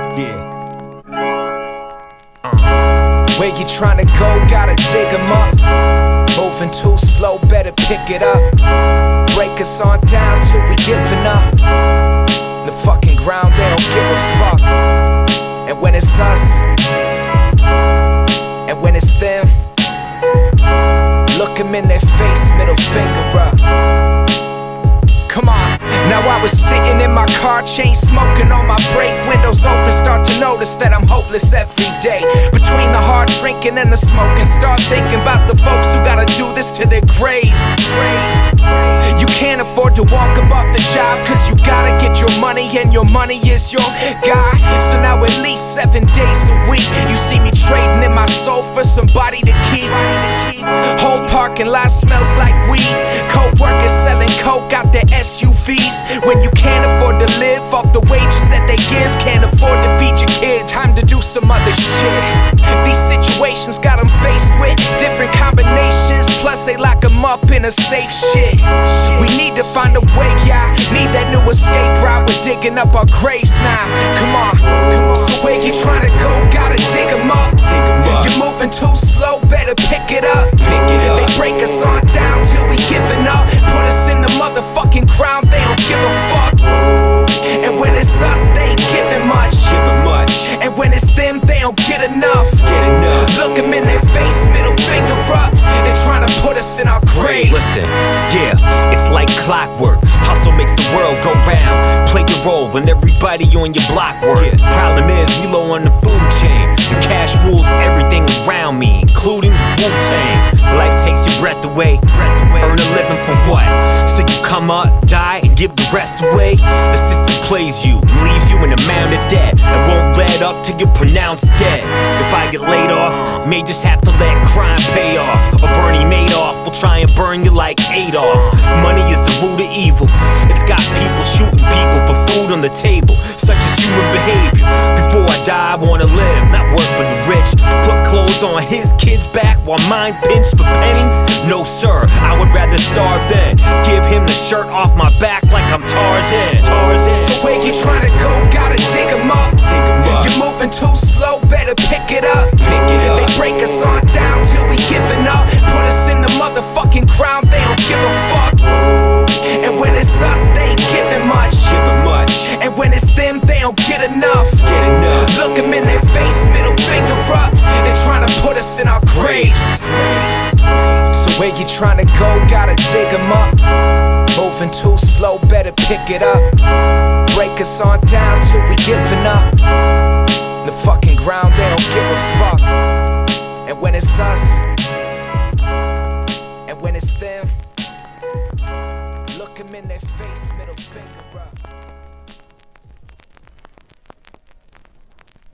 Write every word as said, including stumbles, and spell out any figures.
Yeah. Uh. Where you tryna go, gotta dig 'em up. Moving too slow, better pick it up. Break us on down till we giving up. The fucking ground, they don't give a fuck. And when it's us, and when it's them, look 'em in their face, middle finger up. Come on. Now I was sitting in my car, chain smoking on my brake, windows open, start to notice that I'm hopeless every day. Between the hard drinking and the smoking, start thinking about the folks who gotta do this to their graves. You can't afford to walk above the job, cause you gotta get your money and your money is your guy. So now at least seven days a week, you see me trading in my soul for somebody to keep. Whole parking lot smells like weed. Co-workers selling coke out their S U Vs. When you can't afford to live off the wages that they give, can't afford to feed your kids, time to do some other shit. These situations got them faced with different combinations, plus they lock them up in a safe shit. We need to find a way, yeah, need that new escape route. We're digging up our graves now, come on, come on. So where you trying to go, gotta dig 'em up. You're moving too slow, better pick it up. They break us on down till we giving up. Put us in the motherfucking ground, they don't give a fuck. And when it's us, they ain't giving much. And when it's them, they don't get enough. Look 'em in their face, middle finger up. They're trying to put us in our graves. Listen, yeah, it's like clockwork. Hustle makes the world go round. Play your role and everybody on your block work. Yeah. Problem is, we low on the food chain. And cash rules everything around me, including Wu-Tang. Life takes your breath away. breath away. Earn a living for what? So you come up, die, and give the rest away? The system plays you and leaves you in a mound of debt and won't let up till you're pronounced dead. If I get laid off, may just have to let crime pay off. Or Bernie Madoff will try and burn you like Adolf. Money is the root of evil. It's got people shooting people for food on the table, such as human behavior. Before I die, I wanna live, not work for the rich. Put clothes on his kids' back while mine pinched for pennies? No sir, I would rather starve than give him the shirt off my back like I'm Tarzan. Tarzan. So where you trying to go, gotta dig 'em up. You're moving too slow, better pick it up. They break us on down till we giving up. Put us in the motherfucking ground, they don't give a fuck. And when it's us, they ain't giving much. And when it's them, they don't get enough. Look 'em in their face, middle finger up. They're trying to put us in our graves. So where you trying to go, gotta dig 'em up. Moving too slow, better pick it up. Break us on down till we giving up. The fucking ground, they don't give a fuck. And when it's us, and when it's them, look 'em in their face, middle finger up.